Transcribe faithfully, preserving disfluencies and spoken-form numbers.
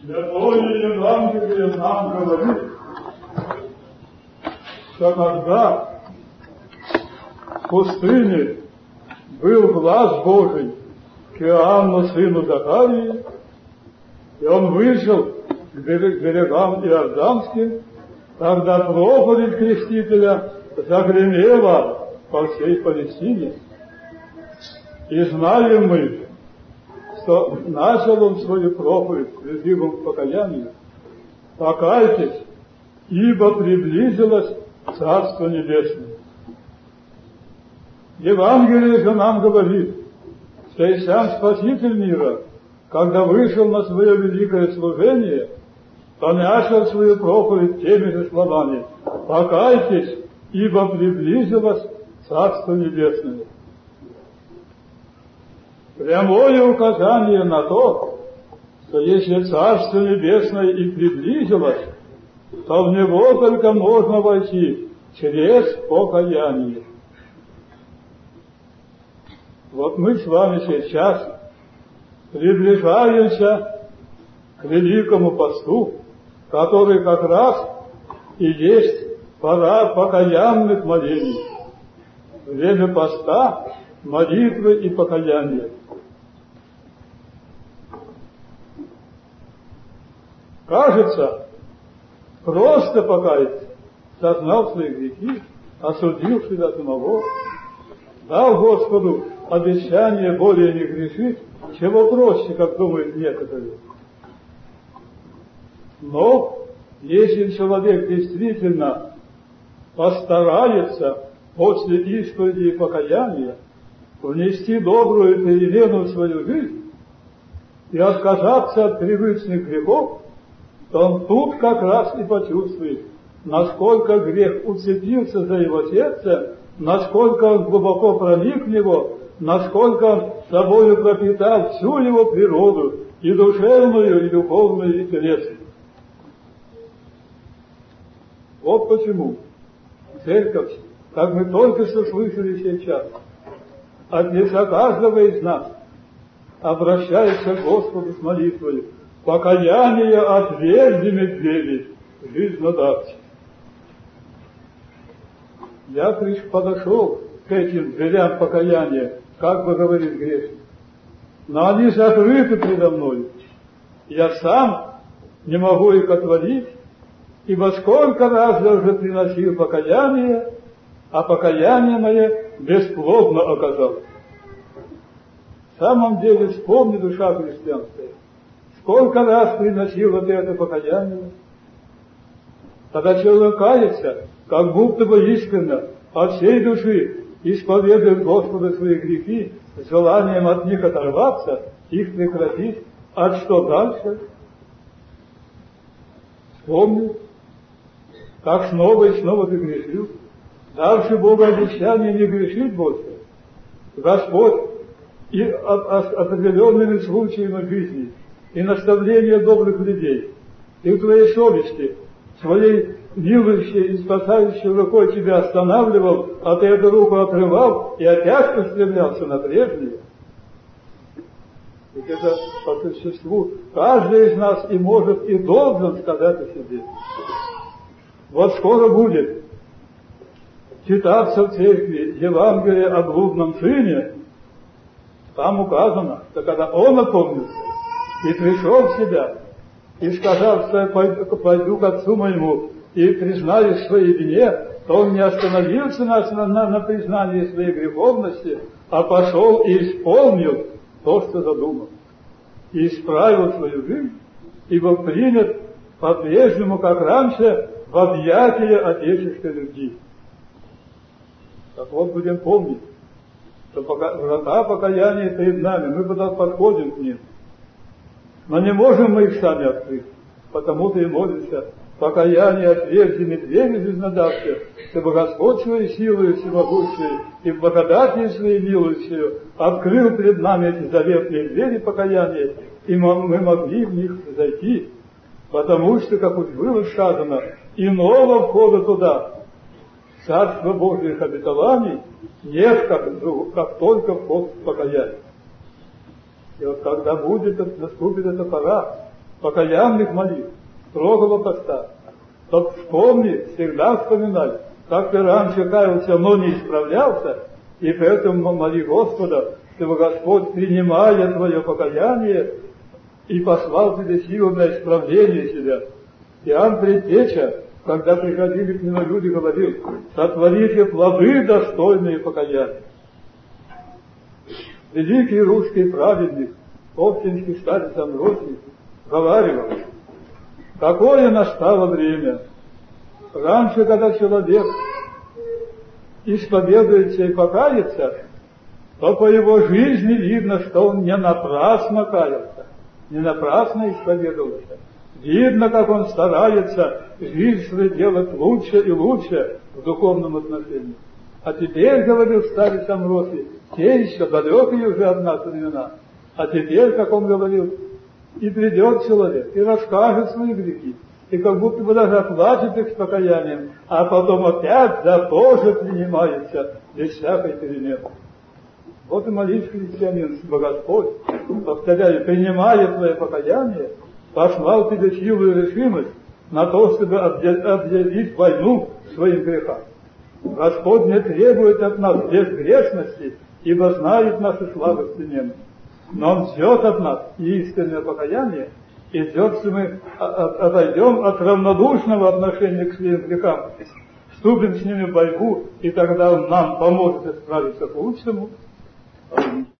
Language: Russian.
Святое Евангелие нам говорит, что когда в пустыне был глаз Божий к Иоанну, сыну Захарии, и он вышел к берегам Иорданским, тогда проповедь Крестителя загремела по всей Палестине. И знаем мы, что начал он свою проповедь призывом к покаянию. Покайтесь, ибо приблизилось Царство Небесное. Евангелие же нам говорит, что и сам Спаситель мира, когда вышел на свое великое служение, то начал свою проповедь теми же словами: покайтесь, ибо приблизилось Царство Небесное. Прямое указание на то, что если Царство Небесное и приблизилось, то в него только можно войти через покаяние. Вот мы с вами сейчас приближаемся к великому посту, который как раз и есть пора покаянных молений. Время поста, молитвы и покаяния. Кажется, просто покаяться, сознал свои грехи, осудил себя самого, дал Господу обещание более не грешить, чего проще, как думают некоторые. Но если человек действительно постарается после исповеди и покаяния внести добрую перемену в свою жизнь и отказаться от привычных грехов, то он тут как раз и почувствует, насколько грех уцепился за его сердце, насколько он глубоко проник в него, насколько он собою пропитал всю его природу, и душевную, и духовную, и телесную. Вот почему церковь, как мы только что слышали сейчас, от лица каждого из нас обращается к Господу с молитвой: покаяние отверзими двери, жизнодавцы. Я лишь подошел к этим дверям покаяния, как бы говорит грешник, но они закрыты предо мной. Я сам не могу их отворить, ибо сколько раз я уже приносил покаяние, а покаяние мое бесплодно оказалось. В самом деле, вспомни, душа христианская, сколько раз приносил вот это покаяние. Когда человек кается, как будто бы искренне, от всей души исповедует Господу свои грехи, с желанием от них оторваться, их прекратить, а что дальше? Вспомни, как снова и снова ты грешил. Дальше Бога обещание не грешить больше. Господь и определенными случаями жизни, и наставления добрых людей, и в твоей совести, своей милующей и спасающей рукой тебя останавливал, а ты эту руку отрывал и опять устремлялся на прежнее. Ведь это по существу каждый из нас и может, и должен сказать о себе. Вот скоро будет читаться в церкви Евангелие о блудном сыне. Там указано, что когда он опомнился и пришел в себя, и сказал, что я пойду, пойду к отцу моему и признаюсь в своей вине, то он не остановился на, на, на признании своей греховности, а пошел и исполнил то, что задумал. И исправил свою жизнь, и был принят по-прежнему, как раньше, в объятия отеческой любви. Так вот, будем помнить, что врата покаяния перед нами, мы потом подходим к ним. Но не можем мы их сами открыть, потому-то и молимся: покаяние отверзими двери жизнодавцы, чтобы Господь своей силой всемогущей и благодатью своей милостью открыл пред нами эти заветные двери покаяния, и мы могли в них зайти, потому что, как уж было сказано, иного входа туда, в Царство Божьих обетований, нет, как, как только вход в покаяние. И вот когда будет, наступит эта пора, покаянных молитв, строгого поста. Чтоб вспомни, всегда вспоминай, как ты раньше каялся, но не исправлялся, и поэтому моли Господа, чтобы Господь, принимая твое покаяние, и послал тебе силу на исправление себя. Иоанн Предтеча, когда приходили к нему люди, говорил: сотворите плоды, достойные покаяния. Великий русский праведник, Оптинский старец Амвросий, говаривал: какое настало время. Раньше, когда человек исповедуется и покается, то по его жизни видно, что он не напрасно каялся, не напрасно исповедовался. Видно, как он старается жизнь свою делать лучше и лучше в духовном отношении. А теперь, говорил старец Амвросий, те еще далекие уже от нас времена, а теперь, как он говорил, и придет человек, и расскажет свои грехи, и как будто бы даже оплачет их с покаянием, а потом опять за то же принимается без всякой перемены. Вот и молись, христианин, чтобы Господь, повторяю, принимая твое покаяние, послал тебе силу и решимость на то, чтобы объявить войну своим грехам. Господь не требует от нас безгрешности, ибо знает наши слабости немцы. Но Он ждет от нас истинное покаяние, и ждет, что мы отойдем от равнодушного отношения к своим грехам, вступим с ними в борьбу, и тогда Он нам поможет исправиться к лучшему.